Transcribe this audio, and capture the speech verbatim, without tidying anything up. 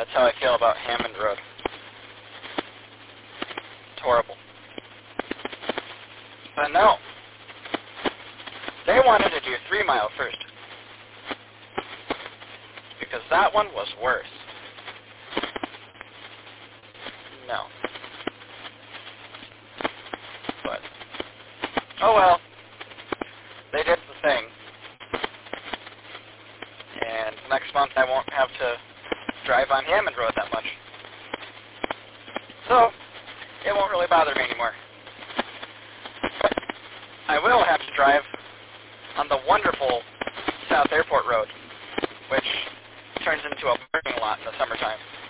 That's how I feel about Hammond Road. It's horrible. But no. They wanted to do Three Mile first. Because that one was worse. No. But, oh well. They did the thing. And next month I won't have to drive on Hammond Road that much. So, it won't really bother me anymore. But I will have to drive on the wonderful South Airport Road, which turns into a parking lot in the summertime.